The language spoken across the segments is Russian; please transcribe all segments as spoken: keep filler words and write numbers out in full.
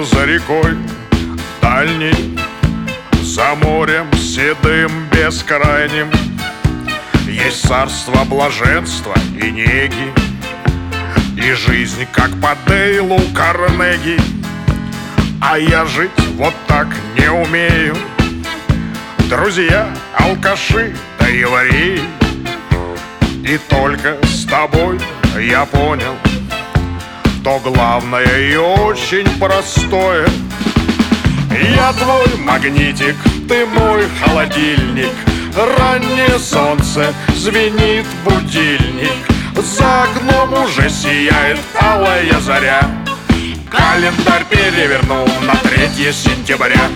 за рекой дальней, за морем седым бескрайним есть царство блаженства и неги, и жизнь, как по Дейлу Карнеги. А я жить вот так не умею. Друзья, алкаши да евреи. И только с тобой я понял то главное и очень простое. Я твой магнитик, ты мой холодильник. Раннее солнце, звенит будильник. За окном уже сияет алая заря. Календарь перевернул на третье сентября.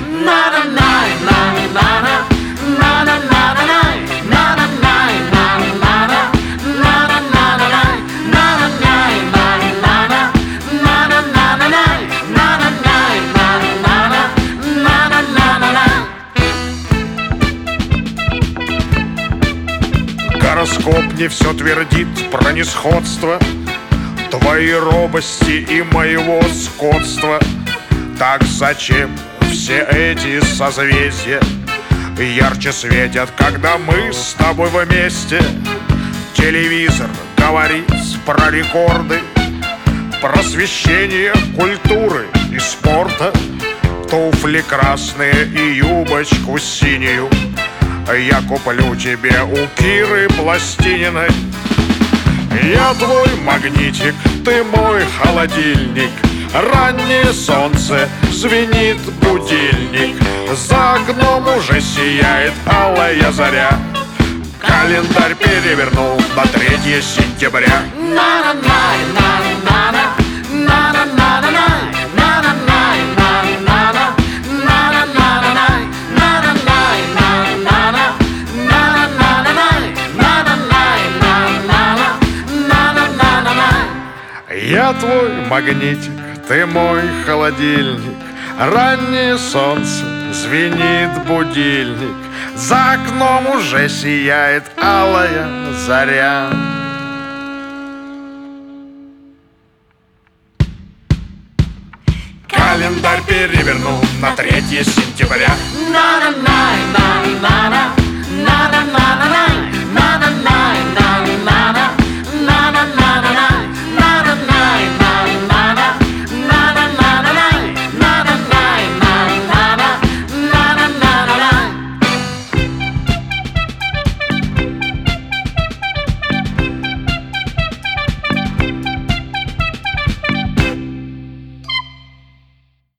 Гороскоп мне все твердит про несходство твоей робости и моего скотства. Так зачем все эти созвездия ярче светят, когда мы с тобой вместе? Телевизор говорит про рекорды, просвещение культуры и спорта, туфли красные и юбочку синюю я куплю тебе у Киры Пластининой. Я твой магнитик, ты мой холодильник. Раннее солнце, звенит будильник. За окном уже сияет алая заря. Календарь перевернул на третье сентября. Я твой магнитик, ты мой холодильник. Раннее солнце, звенит будильник. За окном уже сияет алая заря. Календарь перевернул на третье сентября.